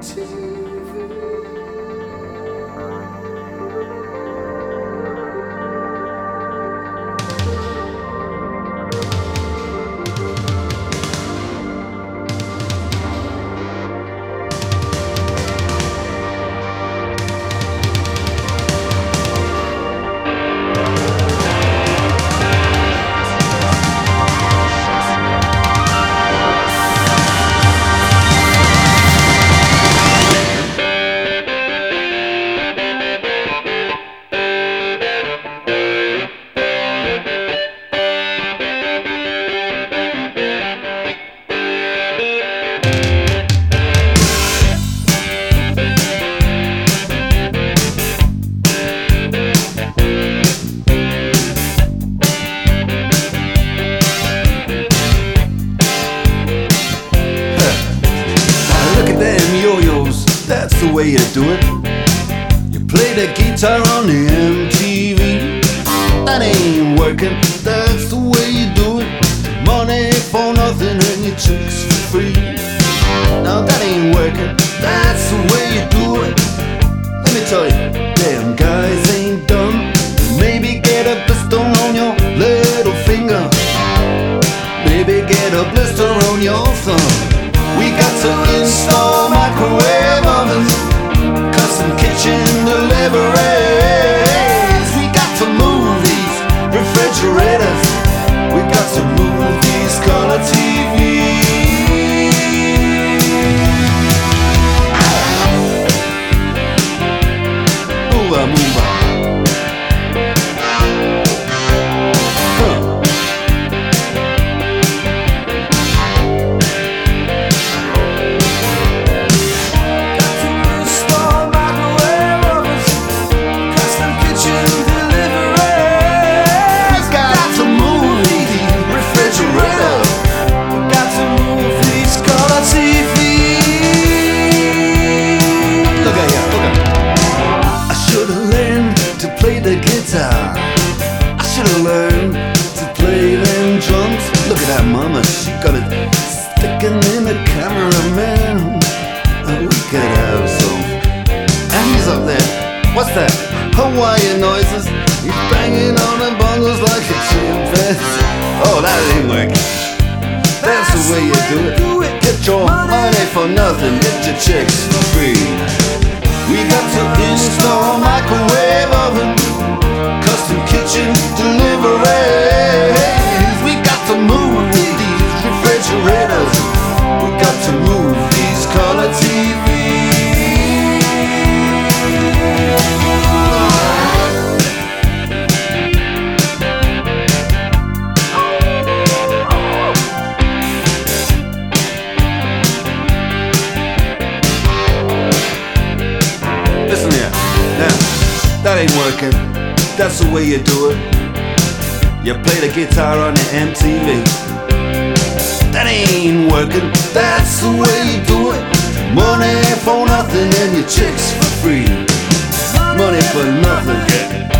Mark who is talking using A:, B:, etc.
A: That's the way you do it. You play the guitar on the MTV. That ain't working, that's the way you do it. Money for nothing and your chicks for free. Now that ain't working, that's the way you do it. Let me tell you, damn guys ain't dumb. Maybe get a blister on your little finger. Maybe get a blister on your thumb. We got to install microwave ovens, custom kitchen deliveries. We got to move these refrigerators. We got to move these color TVs. Move on, move on. I should've learned to play them drums. Look at that mama, she got it sticking in the cameraman. We could have some. And he's up there, what's that? Hawaiian noises. He's banging on the bongos like a chimpanzee. Oh, that ain't working. That's the way you do it. Get your money for nothing, get your chicks for free. We got to install microwave oven, custom kitchen deliveries. We got to move these refrigerators. We got to move these color TVs. Listen here, now, that ain't working. That's the way you do it. You play the guitar on the MTV. That ain't working. That's the way you do it. Money for nothing and your chicks for free. Money for nothing, yeah.